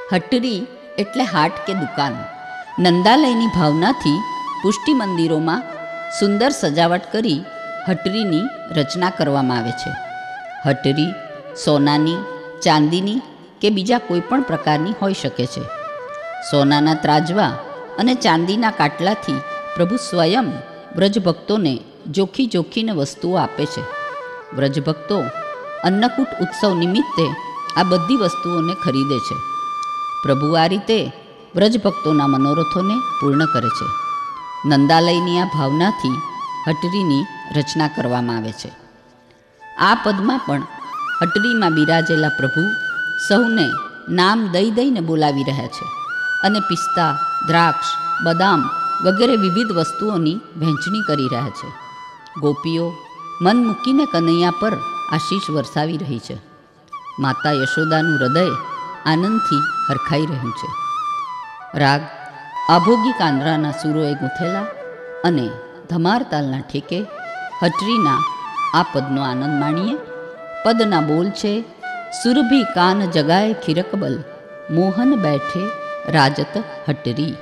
હટરી એટલે હાટ કે દુકાન. નંદાલયની ભાવનાથી પુષ્ટિ મંદિરોમાં સુંદર સજાવટ કરી હટરીની રચના કરવામાં આવે છે. હટરી સોનાની, ચાંદીની કે બીજા કોઈ પણ પ્રકારની હોઈ શકે છે. સોનાના ત્રાજવા અને ચાંદીના કાટલાથી પ્રભુ સ્વયં વ્રજભક્તોને જોખી જોખીને વસ્તુઓ આપે છે. વ્રજભક્તો અન્નકૂટ ઉત્સવ નિમિત્તે આ બધી વસ્તુઓને ખરીદે છે. પ્રભુ આ રીતે વ્રજભક્તોના મનોરથોને પૂર્ણ કરે છે. નંદાલયની આ ભાવનાથી હટરીની રચના કરવામાં આવે છે. આ પદમાં પણ હટરીમાં બિરાજેલા પ્રભુ સૌને નામ દઈ દઈને બોલાવી રહ્યા છે અને પિસ્તા, દ્રાક્ષ, બદામ વગેરે વિવિધ વસ્તુઓની વહેંચણી કરી રહ્યા છે. ગોપીઓ મન મૂકીને કનૈયા પર આશીષ વરસાવી રહી છે. માતા યશોદાનું હૃદય આનંદથી હરખાઈ રહ્યું છે. રાગ આભોગી કાંદરાના સૂરોએ ગૂંથેલા અને ધમાર તાલના ઠેકે હટરીના આ પદનો આનંદ માણીએ. પદના બોલ છે: સુરભી કાન જગાએ ખીરકબલ, મોહન બેઠે રાજત હટરી.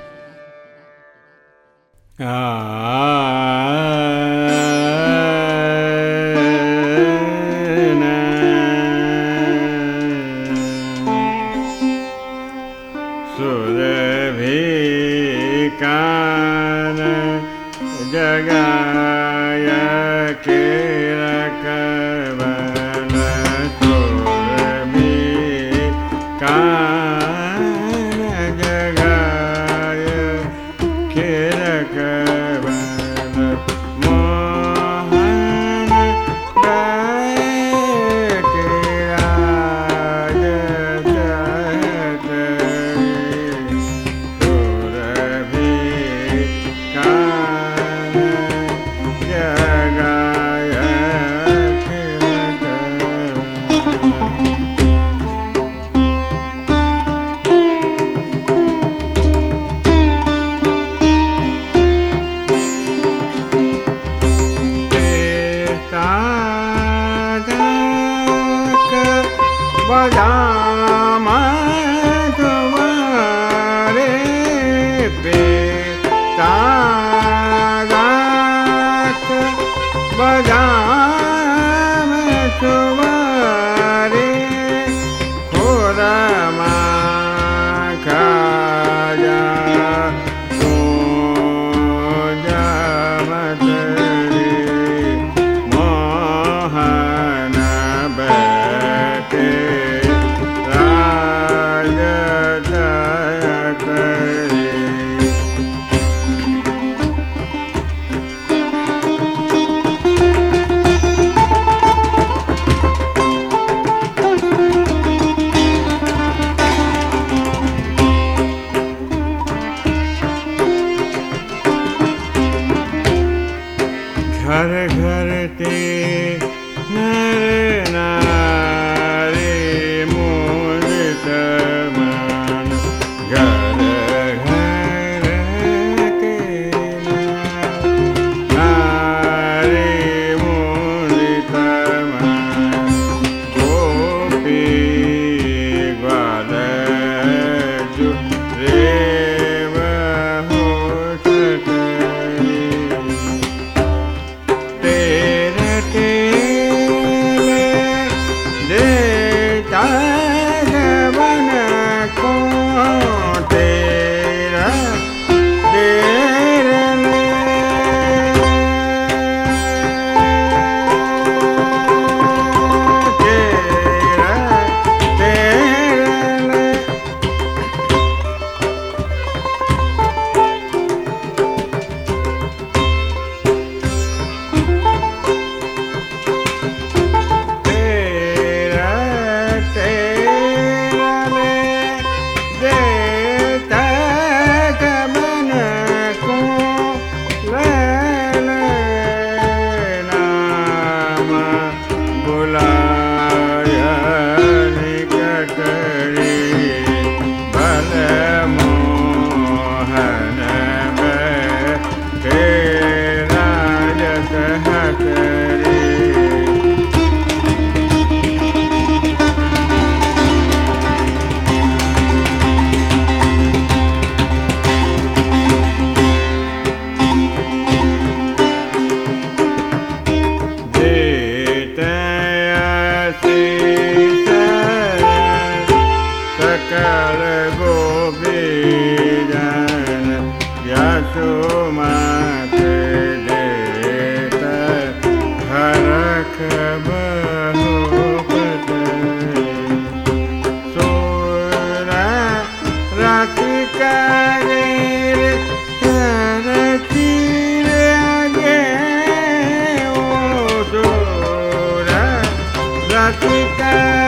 સુરભી કાન જગાય ખીરકબલ, સુરભી કાન જગાય ખીરકબલ, મોહન બેઠે રાજત હટરી. સુરભી કાન જગાય બદામ તમારે પેતાદાક, બદામ તમારે ખોરામાં ખાજા મોહન બેઠે કાર્તિક